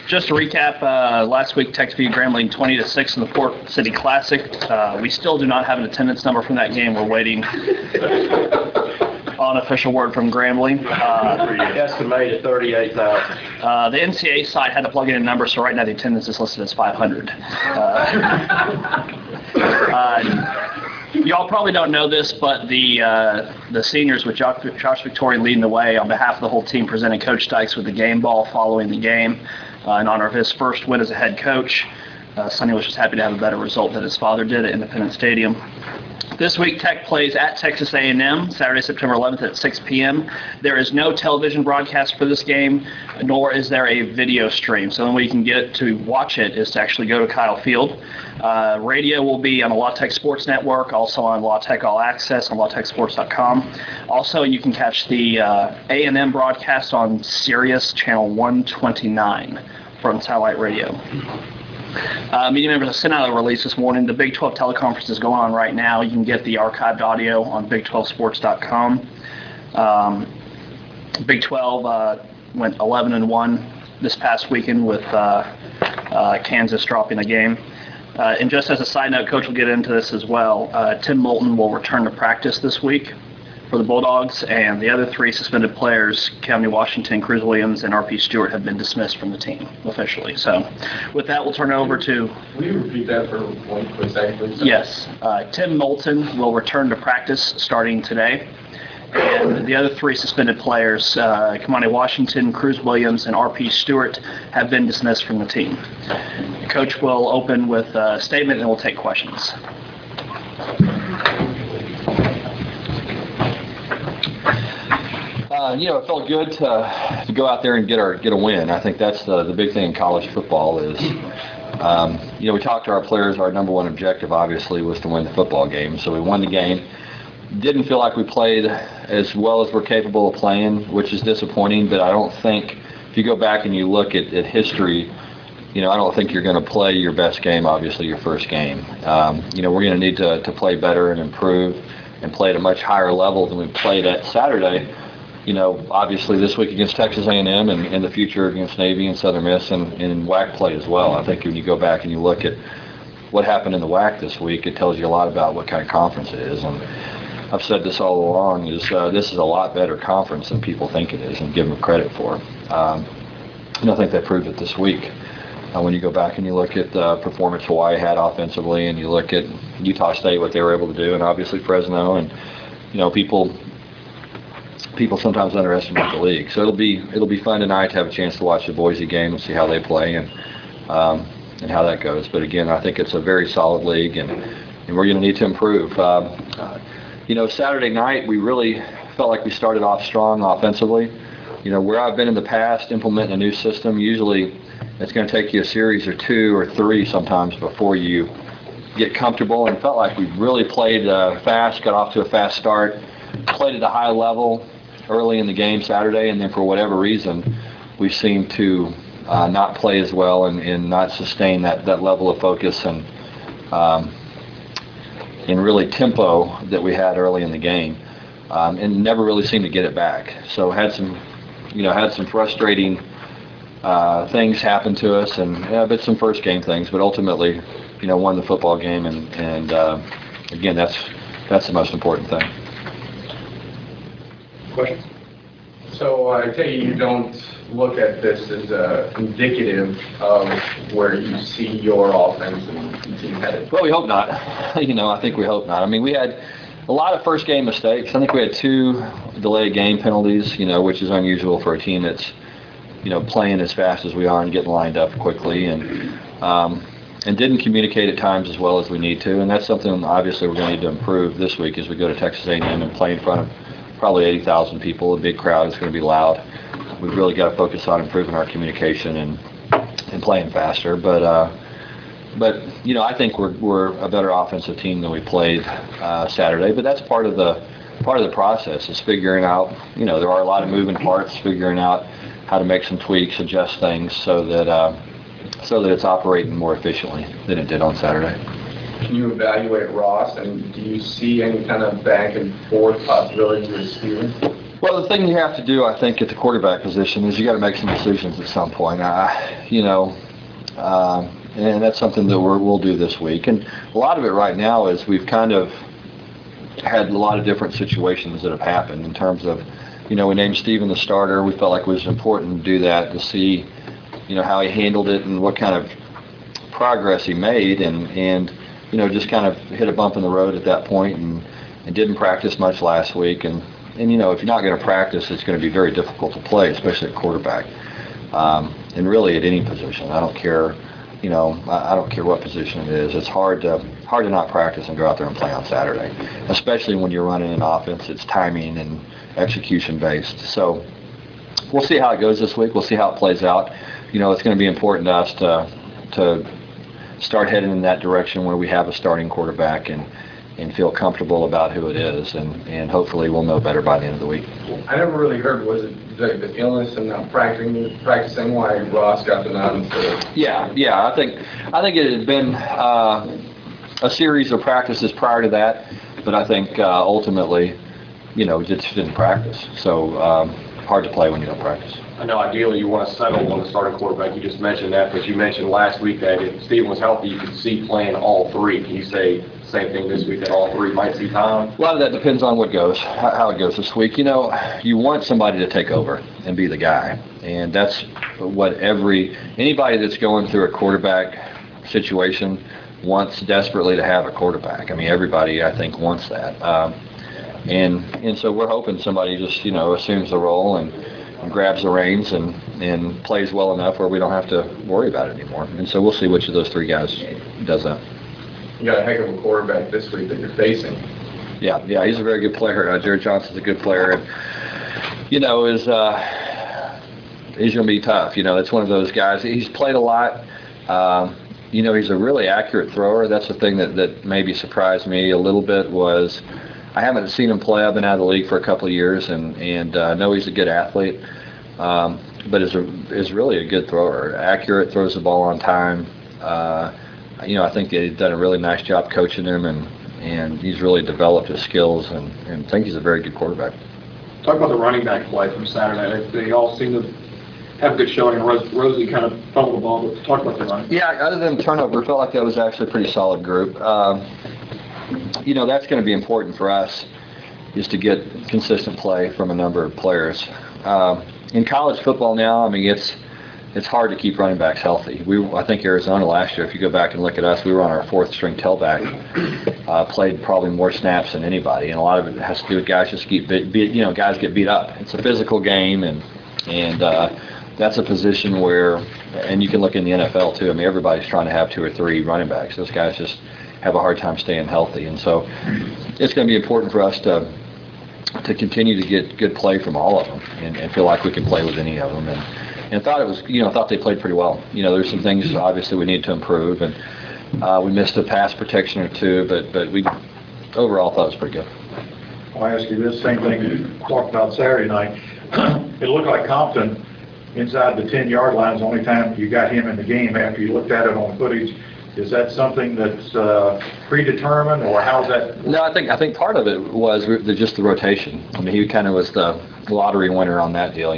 Just to recap, last week Tech beat Grambling 20-6 in the Port City Classic. We still do not have an attendance number from that game. We're waiting on official word from Grambling. Estimated 38,000. The NCAA site had to plug in a number, so right now the attendance is listed as 500. Y'all probably don't know this, but the seniors with Josh Victorian leading the way on behalf of the whole team presented Coach Dykes with the game ball following the game in honor of his first win as a head coach. Sonny was just happy to have a better result than his father did at Independence Stadium. This week, Tech plays at Texas A&M, Saturday, September 11th at 6 p.m. There is no television broadcast for this game, nor is there a video stream. So the only way you can get to watch it is to actually go to Kyle Field. Radio will be on the La Tech Sports Network, also on La Tech All Access on LaTechSports.com. Also, you can catch the A&M broadcast on Sirius Channel 129 from Satellite Radio. Media members have sent out a release this morning. The Big 12 teleconference is going on right now. You can get the archived audio on Big12Sports.com. Big 12 went 11-1 this past weekend with Kansas dropping a game. And just as a side note, Coach will get into this as well. Tim Moulton will return to practice this week for the Bulldogs, and the other three suspended players, Keone Washington, Cruz Williams, and R.P. Stewart, have been dismissed from the team officially. So with that, we'll turn it over to... Will you repeat that for 1 quick second, please? Yes. Tim Moulton will return to practice starting today. And the other three suspended players, Keone Washington, Cruz Williams, and R.P. Stewart, have been dismissed from the team. The coach will open with a statement and we'll take questions. It felt good to go out there and get a win. I think that's the big thing in college football is, we talked to our players. Our number one objective, obviously, was to win the football game. So we won the game. Didn't feel like we played as well as we're capable of playing, which is disappointing. But I don't think, if you go back and you look at history, I don't think you're going to play your best game, obviously, your first game. We're going to need to play better and improve and play at a much higher level than we played at Saturday. Obviously this week against Texas A&M and in the future against Navy and Southern Miss and WAC play as well. I think when you go back and you look at what happened in the WAC this week, it tells you a lot about what kind of conference it is. And I've said this all along, is this is a lot better conference than people think it is and give them credit for. I think they proved it this week. When you go back and you look at the performance Hawaii had offensively and you look at Utah State, what they were able to do, and obviously Fresno, and people sometimes underestimate the league. So it'll be fun tonight to have a chance to watch the Boise game and see how they play and how that goes. But again, I think it's a very solid league, and we're going to need to improve. Saturday night we really felt like we started off strong offensively. Where I've been in the past implementing a new system, usually it's going to take you a series or two or three sometimes before you get comfortable, and felt like we really played fast, got off to a fast start, played at a high level early in the game Saturday, and then for whatever reason we seemed to not play as well and not sustain that level of focus and really tempo that we had early in the game, and never really seemed to get it back. So had some frustrating things happen to us, and but some first game things, but ultimately won the football game, and again, that's the most important thing. Questions? So I take it you don't look at this as indicative of where you see your offense and team headed? Well, we hope not. I think we hope not. I mean, we had a lot of first game mistakes. I think we had 2 delayed game penalties, which is unusual for a team that's, playing as fast as we are and getting lined up quickly, and didn't communicate at times as well as we need to. And that's something obviously we're going to need to improve this week as we go to Texas A&M and play in front of probably 80,000 people, a big crowd. It's going to be loud. We've really got to focus on improving our communication and playing faster. But I think we're a better offensive team than we played Saturday. But that's part of the process is figuring out. There are a lot of moving parts, figuring out how to make some tweaks, adjust things so that it's operating more efficiently than it did on Saturday. Can you evaluate Ross, and do you see any kind of back and forth possibilities with Steven? Well, the thing you have to do, I think, at the quarterback position is you got to make some decisions at some point. And that's something that we'll do this week. And a lot of it right now is we've kind of had a lot of different situations that have happened in terms of, we named Steven the starter. We felt like it was important to do that to see, how he handled it and what kind of progress he made, and just kind of hit a bump in the road at that point and didn't practice much last week. And if you're not going to practice, it's going to be very difficult to play, especially at quarterback. And really at any position. I don't care. I don't care what position it is. It's hard to not practice and go out there and play on Saturday, especially when you're running an offense. It's timing and execution based. So we'll see how it goes this week. We'll see how it plays out. It's going to be important to us to start heading in that direction where we have a starting quarterback and feel comfortable about who it is, and hopefully we'll know better by the end of the week. I never really heard, was it the illness and not practicing why Ross got the nod? Yeah. I think it had been a series of practices prior to that, but I think ultimately, just didn't practice. So hard to play when you don't practice. I know ideally you want to settle on the starting quarterback. You just mentioned that, but you mentioned last week that if Steven was healthy, you could see playing all three. Can you say same thing this week, that all three might see time? A lot of that depends on how it goes this week. You want somebody to take over and be the guy, and that's what anybody that's going through a quarterback situation wants desperately to have a quarterback. I mean, everybody I think wants that, and so we're hoping somebody just assumes the role and grabs the reins and plays well enough where we don't have to worry about it anymore. And so we'll see which of those three guys does that. You got a heck of a quarterback this week that you're facing. Yeah, he's a very good player. Jared Johnson's a good player, and he's going to be tough. It's one of those guys. He's played a lot. He's a really accurate thrower. That's the thing that maybe surprised me a little bit was I haven't seen him play. I've been out of the league for a couple of years, and I know he's a good athlete, but is really a good thrower. Accurate, throws the ball on time. I think they've done a really nice job coaching him, and he's really developed his skills, and I think he's a very good quarterback. Talk about the running back play from Saturday. They all seem to have a good showing, and Rosie kind of fumbled the ball, but talk about the running. Yeah, other than turnover, I felt like that was actually a pretty solid group. That's going to be important for us, is to get consistent play from a number of players. In college football now, I mean, it's hard to keep running backs healthy. I think Arizona last year, if you go back and look at us, we were on our fourth string tailback, played probably more snaps than anybody, and a lot of it has to do with guys just guys get beat up. It's a physical game, and that's a position where, and you can look in the NFL too. I mean, everybody's trying to have 2 or 3 running backs. Those guys just have a hard time staying healthy, and so it's going to be important for us to continue to get good play from all of them, and feel like we can play with any of them. And thought they played pretty well. There's some things obviously we need to improve, and we missed a pass protection or 2, but we overall thought it was pretty good. I'll ask you this same thing you talked about Saturday night. It looked like Compton inside the 10-yard line is the only time you got him in the game after you looked at it on footage. Is that something that's predetermined, or how's that? No, I think part of it was just the rotation. I mean, he kind of was the lottery winner on that deal.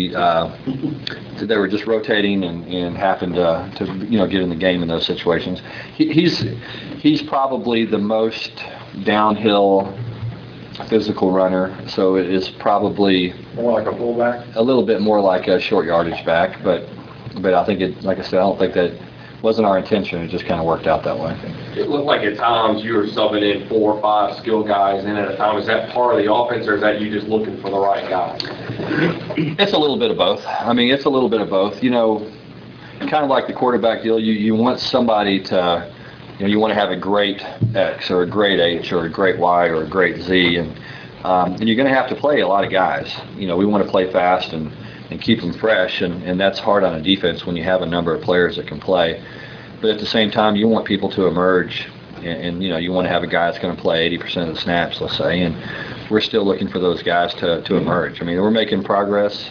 They were just rotating and happened to get in the game in those situations. He's probably the most downhill physical runner, so it is probably more like a fullback. A little bit more like a short yardage back, but I think like I said, I don't think that wasn't our intention. It just kind of worked out that way. It looked like at times you were subbing in 4 or 5 skill guys in at a time. Is that part of the offense, or is that you just looking for the right guy? It's a little bit of both. I mean, it's a little bit of both. Kind of like the quarterback deal, you want somebody to, you want to have a great X or a great H or a great Y or a great Z, and you're going to have to play a lot of guys. We want to play fast and keep them fresh, and that's hard on a defense when you have a number of players that can play. But at the same time, you want people to emerge, and you want to have a guy that's going to play 80% of the snaps, let's say, and we're still looking for those guys to emerge. I mean, we're making progress,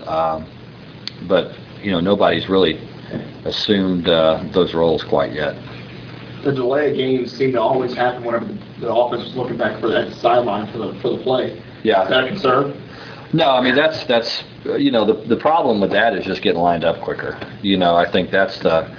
but nobody's really assumed those roles quite yet. The delay of games seemed to always happen whenever the offense was looking back for that sideline for the play. Yeah. Is that a concern? No, I mean, that's the problem with that is just getting lined up quicker. I think that's the,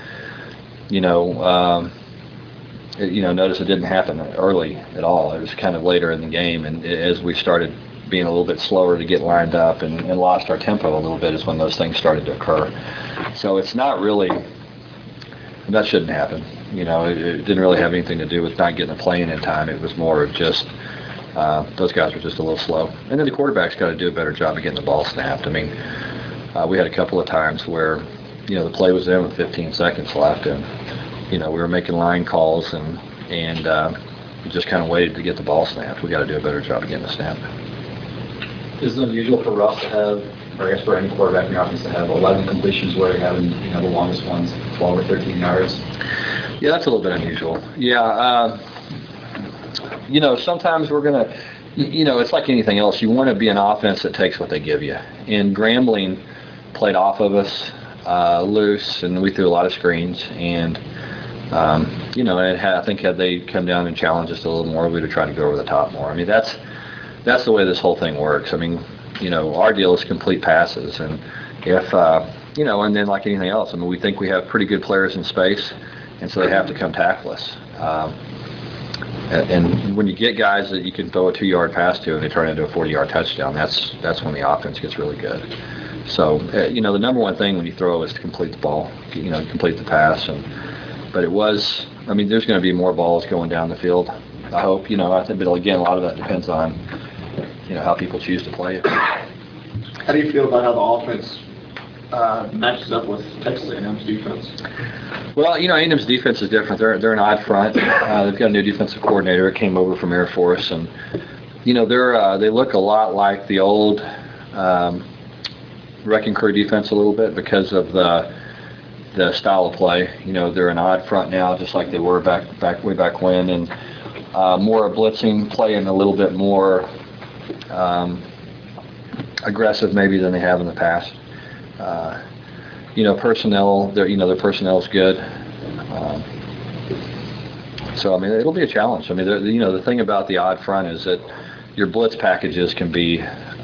notice it didn't happen early at all. It was kind of later in the game, and as we started being a little bit slower to get lined up and lost our tempo a little bit is when those things started to occur. So it's not really, that shouldn't happen. It didn't really have anything to do with not getting the play in time. It was more of just those guys were just a little slow. And then the quarterback's got to do a better job of getting the ball snapped. I mean, we had a couple of times where, the play was in with 15 seconds left, and, we were making line calls and we just kind of waited to get the ball snapped. We got to do a better job of getting the snap. Is it unusual for Russ to have, or I guess for any quarterback in the offense to have 11 completions where you're having, the longest ones, 12 or 13 yards? Yeah, that's a little bit unusual. Yeah, sometimes we're going to, it's like anything else. You want to be an offense that takes what they give you. And Grambling played off of us loose, and we threw a lot of screens. And, I think had they come down and challenged us a little more, we'd have tried to go over the top more. I mean, that's the way this whole thing works. I mean, our deal is complete passes. And if, and then like anything else, I mean, we think we have pretty good players in space, and so they have to come tackle us. And when you get guys that you can throw a 2-yard pass to and they turn into a 40-yard touchdown, that's when the offense gets really good. So, the number one thing when you throw is to complete the ball, complete the pass. But it was, I mean, there's going to be more balls going down the field, I hope. I think, but again, a lot of that depends on, how people choose to play it. How do you feel about how the offense matches up with Texas A&M's defense? Well, A&M's defense is different. They're an odd front. They've got a new defensive coordinator. It came over from Air Force, and they look a lot like the old Wrecking Crew defense a little bit because of the style of play. They're an odd front now, just like they were way back when, and more a blitzing play and a little bit more aggressive maybe than they have in the past. Personnel, their personnel is good. So, I mean, it'll be a challenge. I mean, the thing about the odd front is that your blitz packages can be,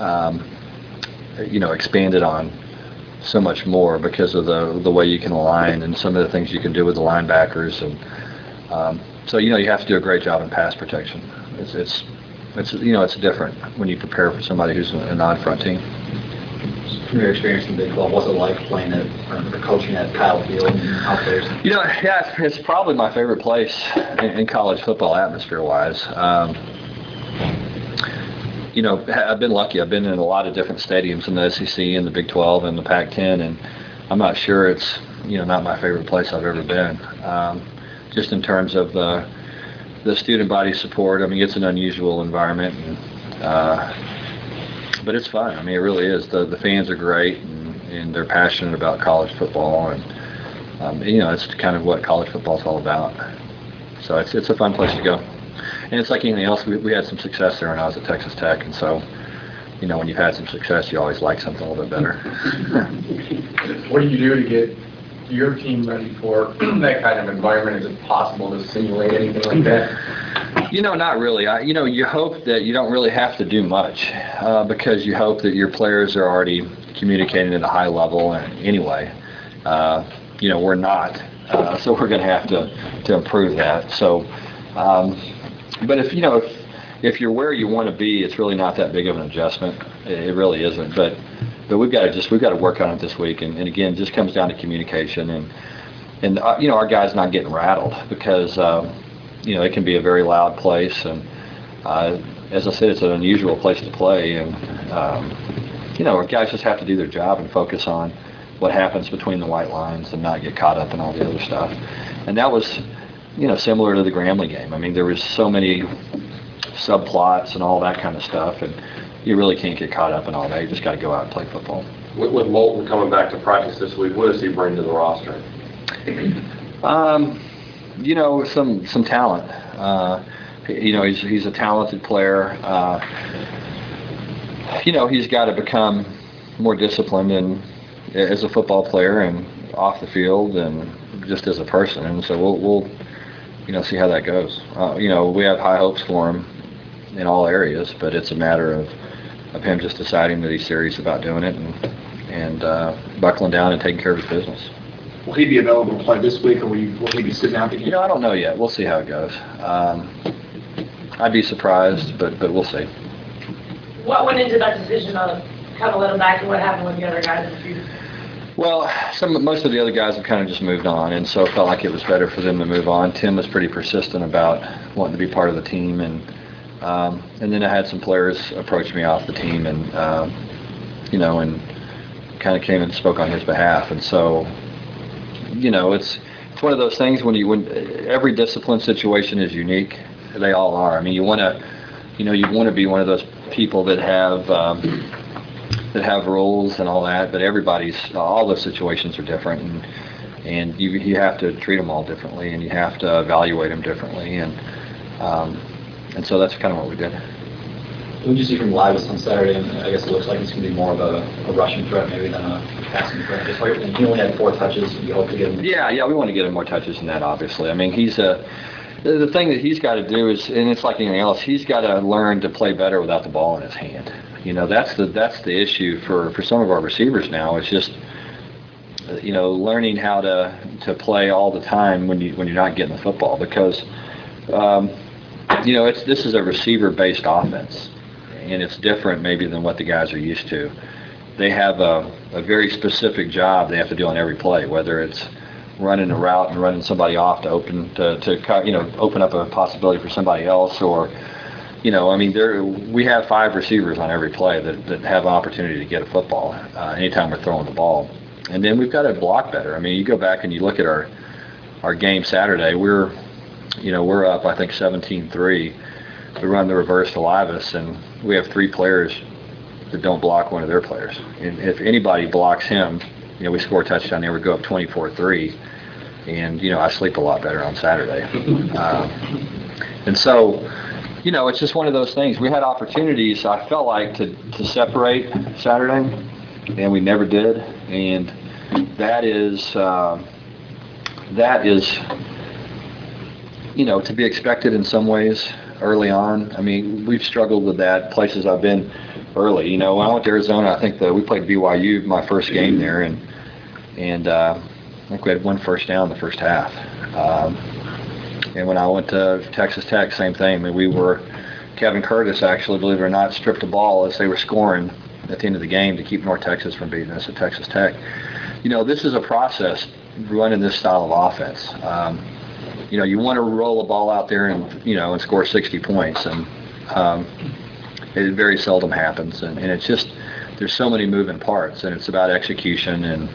expanded on so much more because of the way you can align and some of the things you can do with the linebackers. And so, you have to do a great job in pass protection. It's different when you prepare for somebody who's an odd front team. From your experience in the Big 12, what's it like playing or coaching at Kyle Field and out there? Yeah, it's probably my favorite place in college football atmosphere-wise. I've been lucky. I've been in a lot of different stadiums in the SEC and the Big 12 and the Pac-10, and I'm not sure it's, not my favorite place I've ever been. Just in terms of the student body support, I mean, it's an unusual environment, but it's fun. I mean, it really is. The fans are great, and they're passionate about college football, and it's kind of what college football is all about. So it's a fun place to go. And it's like anything else. We had some success there when I was at Texas Tech, and so, when you've had some success, you always like something a little bit better. What do you do to get your team ready for that kind of environment? Is it possible to simulate anything like that? Not really. You hope that you don't really have to do much because you hope that your players are already communicating at a high level anyway. We're not. So we're going to have to improve that. So, but if you're where you want to be, it's really not that big of an adjustment. It really isn't. But we've got to work on it this week. And again, it just comes down to communication and our guys not getting rattled because it can be a very loud place, and as I said, it's an unusual place to play, and our guys just have to do their job and focus on what happens between the white lines and not get caught up in all the other stuff. And that was, similar to the Grambling game. I mean, there was so many subplots and all that kind of stuff, and you really can't get caught up in all that. You just got to go out and play football. With Moulton coming back to practice this week, what does he bring to the roster? Some talent. He's a talented player. He's got to become more disciplined and as a football player and off the field and just as a person. And so we'll see how that goes. We have high hopes for him in all areas, but it's a matter of him just deciding that he's serious about doing it and buckling down and taking care of his business. Will he be available to play this week, or will he be sitting out the game? I don't know yet. We'll see how it goes. I'd be surprised, but we'll see. What went into that decision of kind of let him back, and what happened with the other guys in the future? Well, most of the other guys have kind of just moved on, and so it felt like it was better for them to move on. Tim was pretty persistent about wanting to be part of the team, and then I had some players approach me off the team, and and kind of came and spoke on his behalf, and so it's one of those things when every discipline situation is unique. They all are. I mean, you want to be one of those people that have rules and all that, but all those situations are different, and you have to treat them all differently, and you have to evaluate them differently, and so that's kind of what we did. What did you see from Livis on Saturday? And I guess it looks like it's going to be more of a rushing threat maybe than a passing threat. He only had 4 touches. You hope to get him. Yeah, we want to get him more touches than that, obviously. I mean, the thing that he's got to do is, and it's like anything else, he's got to learn to play better without the ball in his hand. That's the issue for some of our receivers now. It's just learning how to play all the time when you're not getting the football, because this is a receiver-based offense, and it's different maybe than what the guys are used to. They have a very specific job they have to do on every play, whether it's running a route and running somebody off to open up a possibility for somebody else, or we have 5 receivers on every play that have an opportunity to get a football anytime we're throwing the ball. And then we've got to block better. I mean, you go back and you look at our game Saturday, we're up, I think, 17-3. We run the reverse to Livis, and we have 3 players that don't block one of their players. And if anybody blocks him, we score a touchdown there, we go up 24-3. And, I sleep a lot better on Saturday. And so, it's just one of those things. We had opportunities, I felt like, to separate Saturday, and we never did. And that is to be expected in some ways early on. I mean, we've struggled with that places I've been early. When I went to Arizona, I think we played BYU my first game there, and I think we had 1 first down in the first half. And when I went to Texas Tech, same thing. I mean, Kevin Curtis actually, believe it or not, stripped the ball as they were scoring at the end of the game to keep North Texas from beating us at Texas Tech. This is a process, running this style of offense. You want to roll a ball out there and score 60 points, and it very seldom happens. And it's just, there's so many moving parts, and it's about execution, and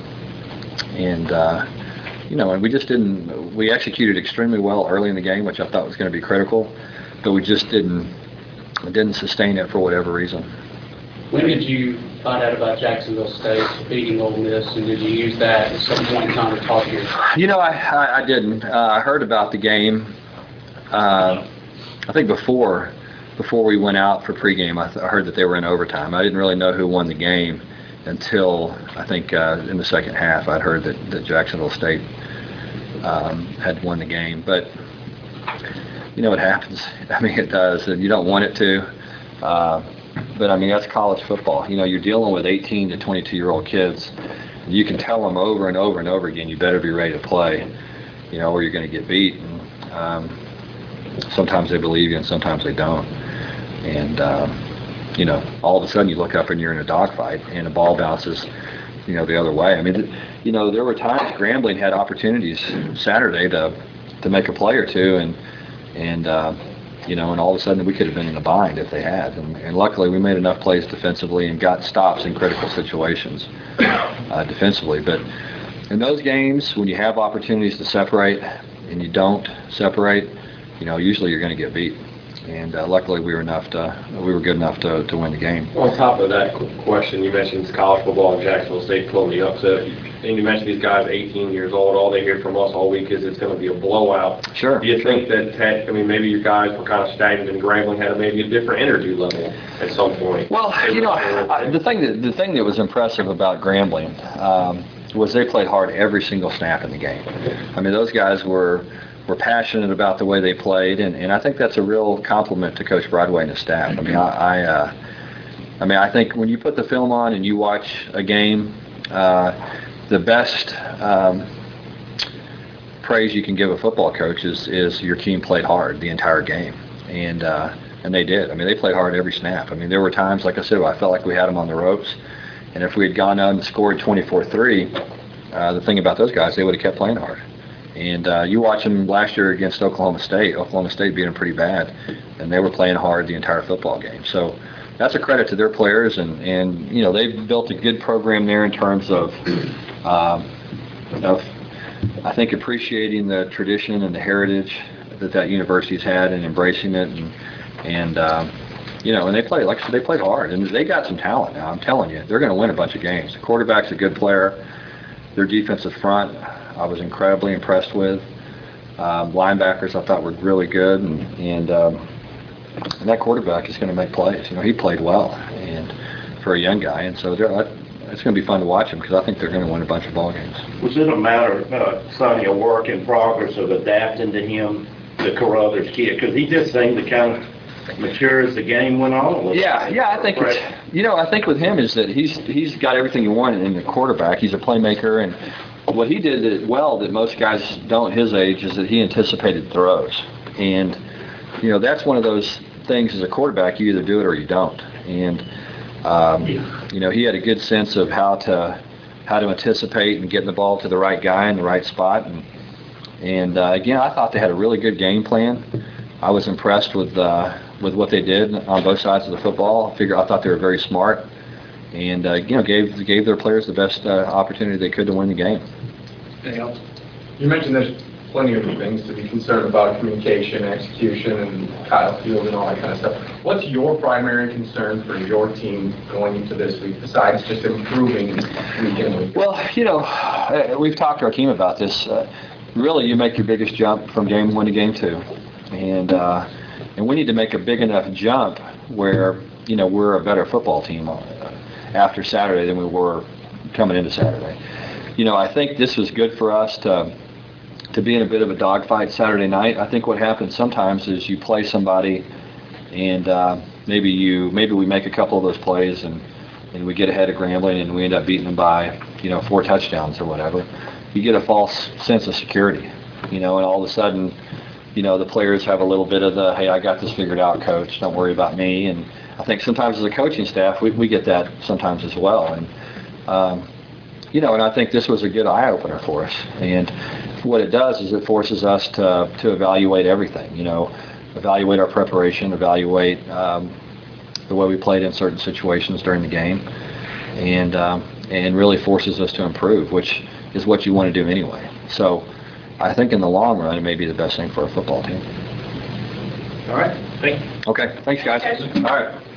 we just didn't. We executed extremely well early in the game, which I thought was going to be critical, but we just didn't sustain it for whatever reason. When did you find out about Jacksonville State beating Ole Miss, and did you use that at some point in time to talk to your? I didn't. I heard about the game. I think before we went out for pregame, I heard that they were in overtime. I didn't really know who won the game until I think in the second half I'd heard that Jacksonville State had won the game. But it happens. I mean, it does, and you don't want it to. But I mean, that's college football. You're dealing with 18 to 22-year-old kids. You can tell them over and over and over again, you better be ready to play, or you're going to get beat. And, sometimes they believe you, and sometimes they don't. And all of a sudden you look up and you're in a dogfight, and the ball bounces, the other way. I mean, there were times Grambling had opportunities Saturday to make a play or two, and all of a sudden we could have been in a bind if they had. And luckily we made enough plays defensively and got stops in critical situations defensively. But in those games, when you have opportunities to separate and you don't separate, usually you're going to get beat. And luckily we were good enough to win the game. On top of that question, you mentioned college football and Jacksonville State pulling the upset. And you mentioned these guys 18 years old. All they hear from us all week is it's going to be a blowout. Sure. Do you think that maybe you guys were kind of stagnant and Grambling had maybe a different energy level at some point? Well, the thing that was impressive about Grambling was they played hard every single snap in the game. I mean, those guys were passionate about the way they played, and I think that's a real compliment to Coach Broadway and his staff. I mean, I mean, I think when you put the film on and you watch a game, the best praise you can give a football coach is your team played hard the entire game, and they did. I mean, they played hard every snap. I mean, there were times, like I said, I felt like we had them on the ropes, and if we had gone out and scored 24-3, the thing about those guys, they would have kept playing hard. And you watch them last year against Oklahoma State. Oklahoma State beat them pretty bad, and they were playing hard the entire football game. So that's a credit to their players, and you know, they've built a good program there in terms of I think appreciating the tradition and the heritage that university's had and embracing it, and you know, and they played, like I said, they played hard, and they got some talent now. I'm telling you, they're going to win a bunch of games. The quarterback's a good player. Their defensive front, I was incredibly impressed with. Linebackers, I thought were really good, and that quarterback is going to make plays. You know, he played well, and for a young guy, and so it's going to be fun to watch him because I think they're going to win a bunch of ball games. Was it a matter, Sonny, a work in progress of adapting to him, the Carruthers kid? Because he just seemed to kind of mature as the game went on. Yeah, I think it's, you know, I think with him is that he's got everything you want in the quarterback. He's a playmaker, and what he did well that most guys don't his age is that he anticipated throws. And, you know, that's one of those things as a quarterback, you either do it or you don't. And, you know, he had a good sense of how to anticipate and getting the ball to the right guy in the right spot. And again, I thought they had a really good game plan. I was impressed with what they did on both sides of the football. I thought they were very smart, and you know, gave their players the best opportunity they could to win the game. Anything else? You mentioned there's plenty of things to be concerned about: communication, execution, and Kyle Field and all that kind of stuff. What's your primary concern for your team going into this week, besides just improving week in week? Well, you know, we've talked to our team about this. Really, you make your biggest jump from game 1 to game 2. And we need to make a big enough jump where, you know, we're a better football team after Saturday than we were coming into Saturday. You know, I think this was good for us to be in a bit of a dogfight Saturday night. I think what happens sometimes is you play somebody, and maybe we make a couple of those plays and we get ahead of Grambling and we end up beating them by, you know, 4 touchdowns or whatever. You get a false sense of security, you know, and all of a sudden, you know, the players have a little bit of the, hey, I got this figured out, coach, don't worry about me. And I think sometimes as a coaching staff, we get that sometimes as well. And, you know, and I think this was a good eye-opener for us. And what it does is it forces us to evaluate everything, you know, evaluate our preparation, evaluate the way we played in certain situations during the game, and really forces us to improve, which is what you want to do anyway. So I think in the long run, it may be the best thing for a football team. All right. Thank you. Okay. Thanks, guys. All right.